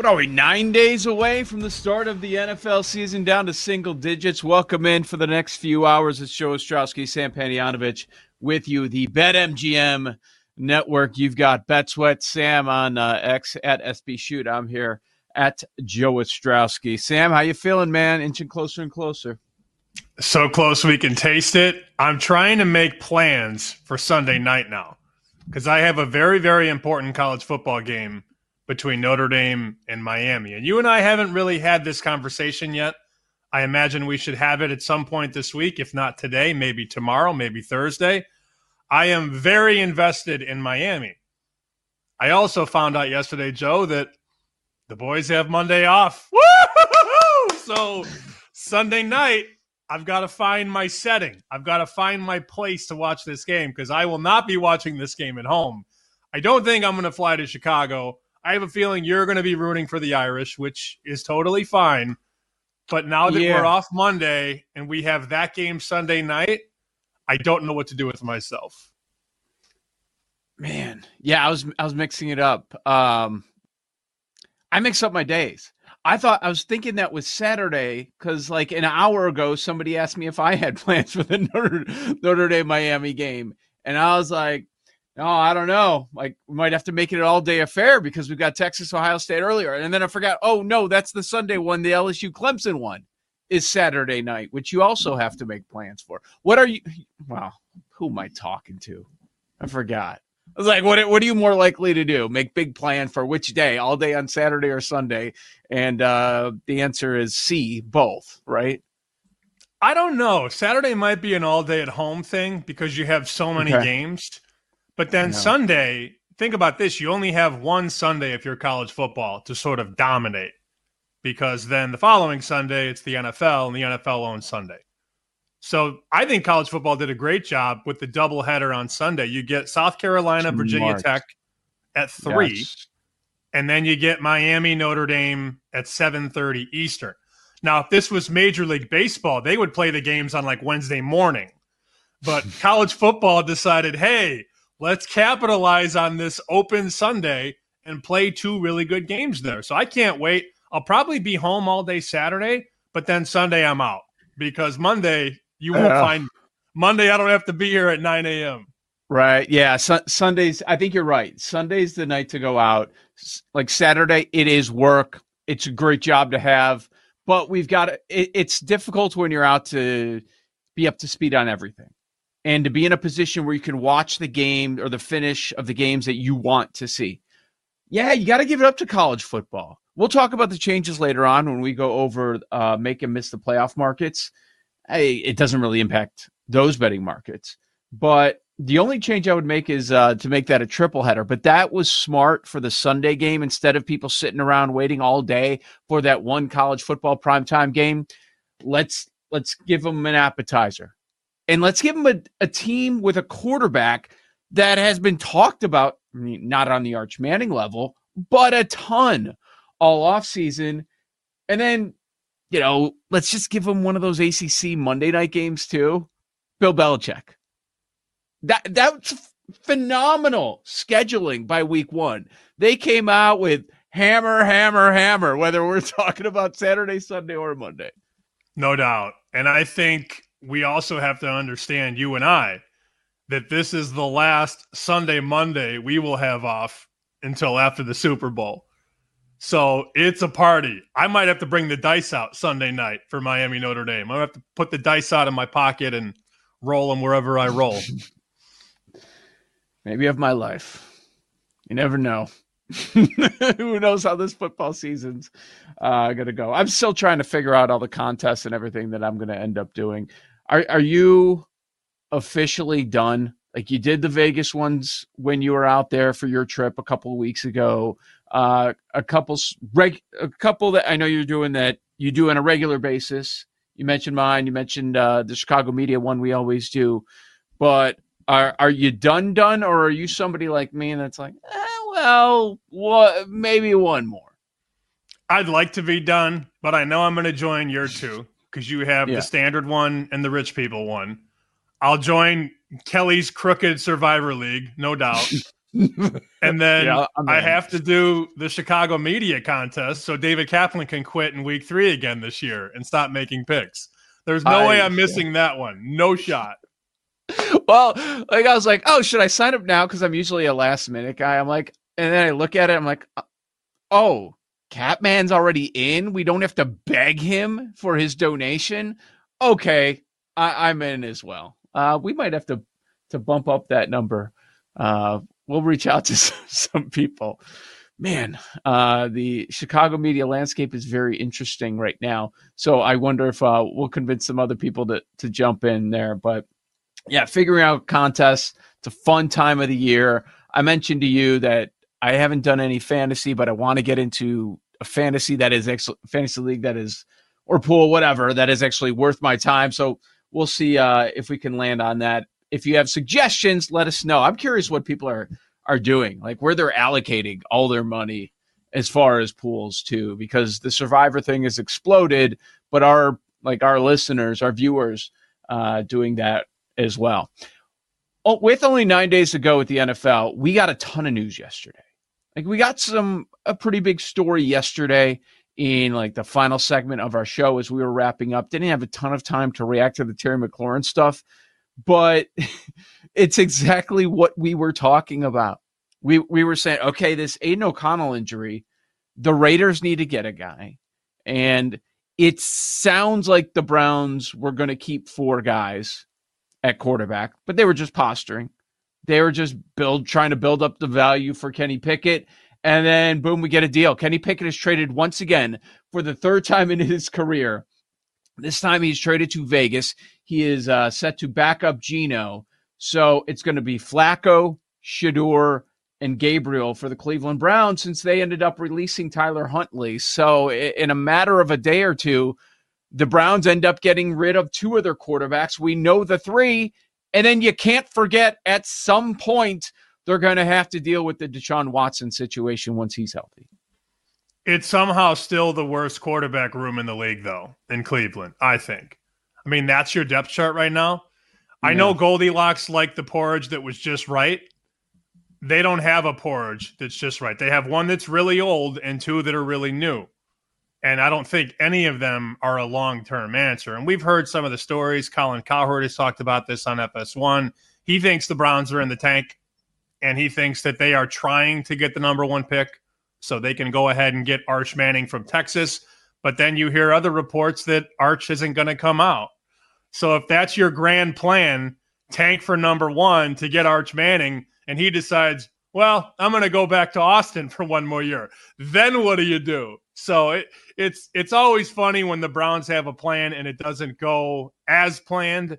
What are we, 9 days away from the start of the NFL season, down to single digits? Welcome in for the next few hours. It's Joe Ostrowski, Sam Panayotovich with you, the BetMGM network. You've got BetSweat, Sam on X at SB Shoot. I'm here at Joe Ostrowski. Sam, how you feeling, man? Inching closer and closer. So close we can taste it. I'm trying to make plans for Sunday night now because I have a very, very important college football game between Notre Dame and Miami. And you and I haven't really had this conversation yet. I imagine we should have it at some point this week, if not today, maybe tomorrow, maybe Thursday. I am very invested in Miami. I also found out yesterday, Joe, that the boys have Monday off. Woo-hoo-hoo-hoo! So Sunday night, I've got to find my setting. I've got to find my place to watch this game because I will not be watching this game at home. I don't think I'm going to fly to Chicago. I have a feeling you're going to be rooting for the Irish, which is totally fine. But now that we're off Monday and we have that game Sunday night, I don't know what to do with myself. Man, yeah, I was mixing it up. I mix up my days. I was thinking that was Saturday because like an hour ago, somebody asked me if I had plans for the Notre Dame Miami game. And I was like, no, I don't know. Like, we might have to make it an all-day affair because we've got Texas, Ohio State earlier. And then I forgot, oh, no, that's the Sunday one. The LSU Clemson one is Saturday night, which you also have to make plans for. What are you – wow, who am I talking to? I forgot. I was like, what are you more likely to do? Make big plan for which day, all day on Saturday or Sunday? And the answer is C, both, right? I don't know. Saturday might be an all-day-at-home thing because you have so many games. But then Sunday, think about this. You only have one Sunday if you're college football to sort of dominate because then the following Sunday, it's the NFL, and the NFL owns Sunday. So I think college football did a great job with the doubleheader on Sunday. You get South Carolina, Virginia Tech at 3, and then you get Miami, Notre Dame at 7:30 Eastern. Now, if this was Major League Baseball, they would play the games on like Wednesday morning. But college football decided, hey, let's capitalize on this open Sunday and play 2 really good games there. So I can't wait. I'll probably be home all day Saturday, but then Sunday I'm out because Monday you won't find – Monday I don't have to be here at 9 a.m. Right, yeah. Sundays – I think you're right. Sunday's the night to go out. Like Saturday, it is work. It's a great job to have. But we've got – it's difficult when you're out to be up to speed on everything. And to be in a position where you can watch the game or the finish of the games that you want to see. Yeah, you got to give it up to college football. We'll talk about the changes later on when we go over make and miss the playoff markets. Hey, it doesn't really impact those betting markets. But the only change I would make is to make that a triple header. But that was smart for the Sunday game instead of people sitting around waiting all day for that one college football primetime game. Let's give them an appetizer. And let's give them a team with a quarterback that has been talked about, I mean, not on the Arch Manning level, but a ton all offseason. And then, let's just give them one of those ACC Monday night games too. Bill Belichick. That's phenomenal scheduling by week 1. They came out with hammer, hammer, hammer, whether we're talking about Saturday, Sunday, or Monday. No doubt. And I think we also have to understand, you and I, that this is the last Sunday, Monday we will have off until after the Super Bowl. So it's a party. I might have to bring the dice out Sunday night for Miami, Notre Dame. I have to put the dice out of my pocket and roll them wherever I roll. Maybe of my life. You never know. Who knows how this football season's going to go. I'm still trying to figure out all the contests and everything that I'm going to end up doing. Are you officially done? Like you did the Vegas ones when you were out there for your trip a couple of weeks ago. A couple that I know you're doing that you do on a regular basis. You mentioned mine. You mentioned the Chicago media one we always do. But are you done, or are you somebody like me that's like, maybe one more? I'd like to be done, but I know I'm going to join your two because you have the standard one and the rich people one. I'll join Kelly's Crooked Survivor League, no doubt. And then I have to do the Chicago media contest so David Kaplan can quit in week 3 again this year and stop making picks. There's no way I'm missing that one. No shot. Well, like I was like, oh, should I sign up now? Because I'm usually a last minute guy. I'm like, and then I look at it, I'm like, oh, Capman's already in. We don't have to beg him for his donation. Okay, I'm in as well. We might have to bump up that number. We'll reach out to some people. Man, the Chicago media landscape is very interesting right now. So I wonder if we'll convince some other people to jump in there. But yeah, figuring out contests, it's a fun time of the year. I mentioned to you that I haven't done any fantasy, but I want to get into a fantasy that is fantasy league that is, or pool, whatever, that is actually worth my time. So we'll see if we can land on that. If you have suggestions, let us know. I'm curious what people are doing, like where they're allocating all their money as far as pools too, because the Survivor thing has exploded, but our listeners, our viewers, doing that as well. Oh, with only 9 days to go with the NFL, we got a ton of news yesterday. Like we got a pretty big story yesterday in like the final segment of our show as we were wrapping up. Didn't have a ton of time to react to the Terry McLaurin stuff, but it's exactly what we were talking about. We were saying, okay, this Aiden O'Connell injury, the Raiders need to get a guy. And it sounds like the Browns were going to keep 4 guys at quarterback, but they were just posturing. They were just trying to build up the value for Kenny Pickett. And then, boom, we get a deal. Kenny Pickett is traded once again for the 3rd time in his career. This time he's traded to Vegas. He is set to back up Geno. So it's going to be Flacco, Shedeur, and Gabriel for the Cleveland Browns since they ended up releasing Tyler Huntley. So in a matter of a day or two, the Browns end up getting rid of 2 of their quarterbacks. We know the 3. And then you can't forget at some point they're going to have to deal with the Deshaun Watson situation once he's healthy. It's somehow still the worst quarterback room in the league, though, in Cleveland, I think. I mean, that's your depth chart right now. Yeah. I know Goldilocks liked the porridge that was just right. They don't have a porridge that's just right. They have one that's really old and 2 that are really new. And I don't think any of them are a long-term answer. And we've heard some of the stories. Colin Cowherd has talked about this on FS1. He thinks the Browns are in the tank, and he thinks that they are trying to get the number 1 pick so they can go ahead and get Arch Manning from Texas. But then you hear other reports that Arch isn't going to come out. So if that's your grand plan, tank for number 1 to get Arch Manning, and he decides, well, I'm going to go back to Austin for 1 more year, then what do you do? So it's always funny when the Browns have a plan and it doesn't go as planned.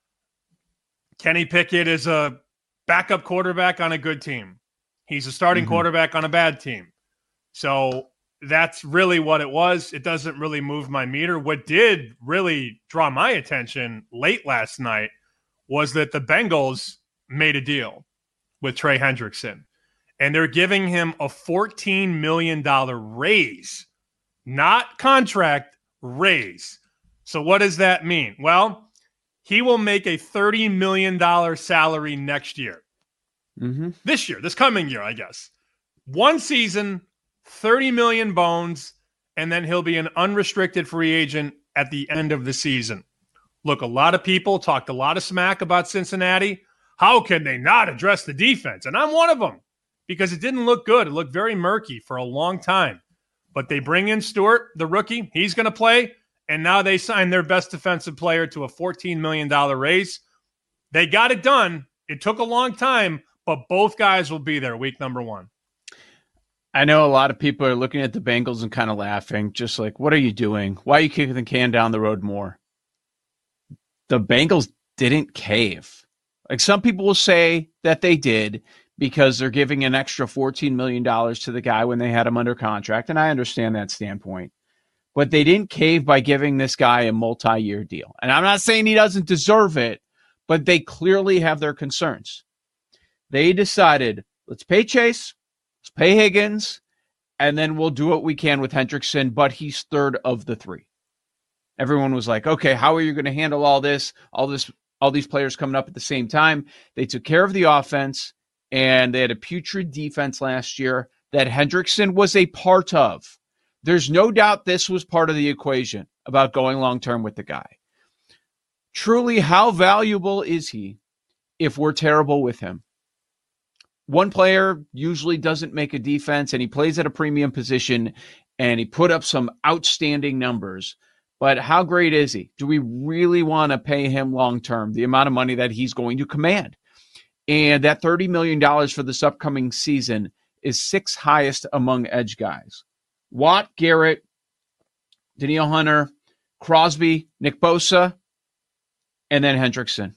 Kenny Pickett is a backup quarterback on a good team. He's a starting quarterback on a bad team. So that's really what it was. It doesn't really move my meter. What did really draw my attention late last night was that the Bengals made a deal with Trey Hendrickson. And they're giving him a $14 million raise, not contract, raise. So what does that mean? Well, he will make a $30 million salary next year. This year, this coming year, I guess. 1 season, 30 million bones, and then he'll be an unrestricted free agent at the end of the season. Look, a lot of people talked a lot of smack about Cincinnati. How can they not address the defense? And I'm one of them. Because it didn't look good. It looked very murky for a long time. But they bring in Stewart, the rookie. He's going to play. And now they sign their best defensive player to a $14 million raise. They got it done. It took a long time, but both guys will be there week number 1. I know a lot of people are looking at the Bengals and kind of laughing, just like, what are you doing? Why are you kicking the can down the road more? The Bengals didn't cave. Like some people will say that they did, because they're giving an extra $14 million to the guy when they had him under contract. And I understand that standpoint. But they didn't cave by giving this guy a multi-year deal. And I'm not saying he doesn't deserve it, but they clearly have their concerns. They decided, let's pay Chase, let's pay Higgins, and then we'll do what we can with Hendrickson, but he's 3rd of the 3. Everyone was like, okay, how are you going to handle all these players coming up at the same time? They took care of the offense. and they had a putrid defense last year that Hendrickson was a part of. There's no doubt this was part of the equation about going long-term with the guy. Truly, how valuable is he if we're terrible with him? One player usually doesn't make a defense, and he plays at a premium position, and he put up some outstanding numbers. But how great is he? Do we really want to pay him long-term, the amount of money that he's going to command? And that $30 million for this upcoming season is sixth highest among edge guys. Watt, Garrett, Danielle Hunter, Crosby, Nick Bosa, and then Hendrickson.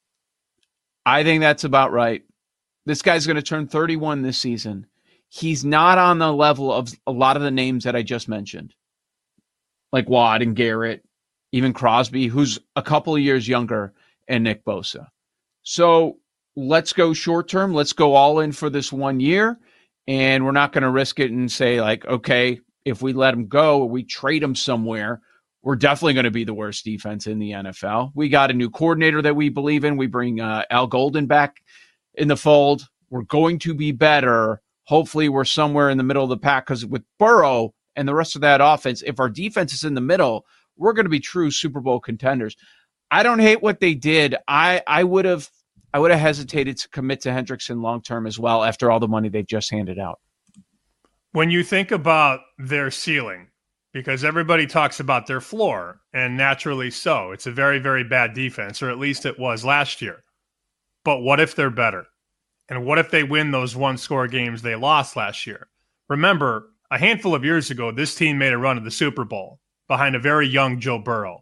I think that's about right. This guy's going to turn 31 this season. He's not on the level of a lot of the names that I just mentioned, like Watt and Garrett, even Crosby, who's a couple of years younger, and Nick Bosa. So let's go short term. Let's go all in for this 1 year. And we're not going to risk it and say, like, okay, if we let him go or we trade him somewhere, we're definitely going to be the worst defense in the NFL. We got a new coordinator that we believe in. We bring Al Golden back in the fold. We're going to be better. Hopefully we're somewhere in the middle of the pack, because with Burrow and the rest of that offense, if our defense is in the middle, we're going to be true Super Bowl contenders. I don't hate what they did. I would have hesitated to commit to Hendrickson long-term as well after all the money they've just handed out. When you think about their ceiling, because everybody talks about their floor, and naturally so, it's a very, very bad defense, or at least it was last year. But what if they're better? And what if they win those one-score games they lost last year? Remember, a handful of years ago, this team made a run of the Super Bowl behind a very young Joe Burrow.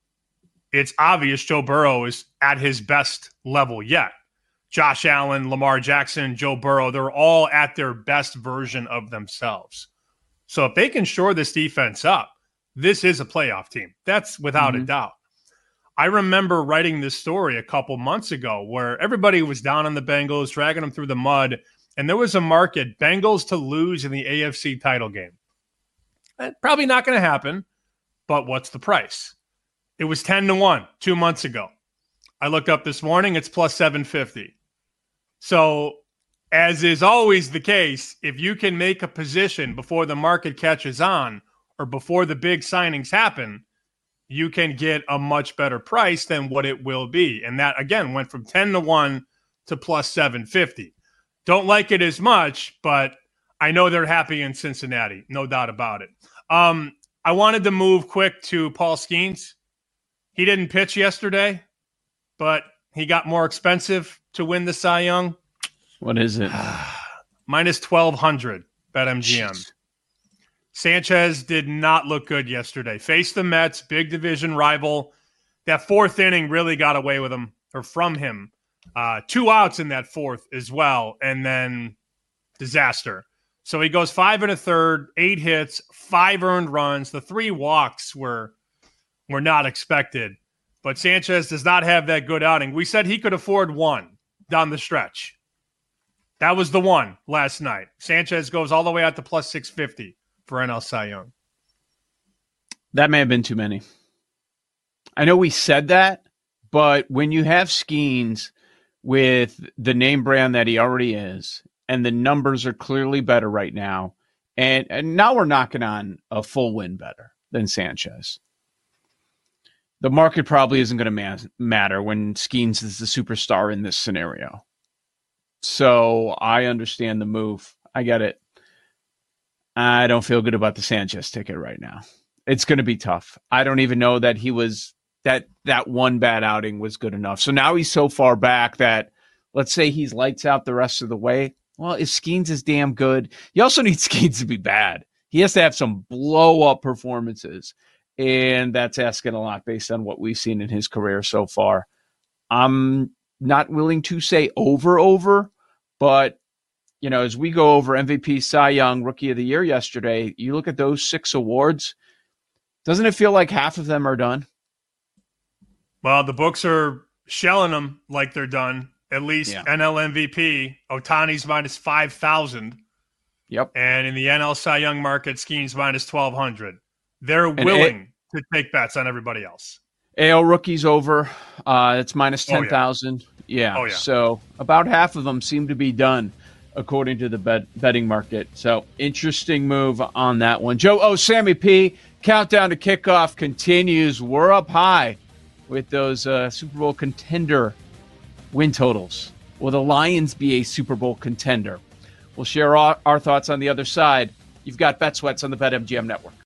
It's obvious Joe Burrow is at his best level yet. Josh Allen, Lamar Jackson, Joe Burrow, they're all at their best version of themselves. So if they can shore this defense up, this is a playoff team. That's without a doubt. I remember writing this story a couple months ago where everybody was down on the Bengals, dragging them through the mud, and there was a market, Bengals to lose in the AFC title game. Probably not going to happen, but what's the price? It was 10-1 2 months ago. I looked up this morning, it's plus 750. So, as is always the case, if you can make a position before the market catches on or before the big signings happen, you can get a much better price than what it will be. And that, again, went from 10-1 to plus 750. Don't like it as much, but I know they're happy in Cincinnati. No doubt about it. I wanted to move quick to Paul Skeens. He didn't pitch yesterday, but he got more expensive to win the Cy Young. What is it? Minus 1,200, BetMGM. Jeez. Sanchez did not look good yesterday. Faced the Mets, big division rival. That fourth inning really got away with him, or from him. 2 outs in that fourth as well, and then disaster. So he goes 5 1/3, 8 hits, 5 earned runs. The 3 walks were not expected. But Sanchez does not have that good outing. We said he could afford one down the stretch. That was the one last night. Sanchez goes all the way out to plus 650 for NL Cy Young. That may have been too many. I know we said that, but when you have Skeens with the name brand that he already is, and the numbers are clearly better right now, and now we're knocking on a full win better than Sanchez. The market probably isn't going to matter when Skeens is the superstar in this scenario. So I understand the move. I get it. I don't feel good about the Sanchez ticket right now. It's going to be tough. I don't even know that he was that one bad outing was good enough. So now he's so far back that let's say he's lights out the rest of the way. Well, if Skeens is damn good, you also need Skeens to be bad. He has to have some blow up performances. And that's asking a lot based on what we've seen in his career so far. I'm not willing to say over, but, you know, as we go over MVP, Cy Young, Rookie of the Year yesterday, you look at those 6 awards, doesn't it feel like half of them are done? Well, the books are shelling them like they're done. At least NL MVP, Ohtani's minus 5,000. Yep. And in the NL Cy Young market, Skeens minus 1,200. They're willing to take bets on everybody else. AL rookies over. It's minus 10,000. Yeah. So about half of them seem to be done, according to the betting market. So interesting move on that one. Joe, Sammy P, countdown to kickoff continues. We're up high with those Super Bowl contender win totals. Will the Lions be a Super Bowl contender? We'll share our thoughts on the other side. You've got Bet Sweats on the BetMGM Network.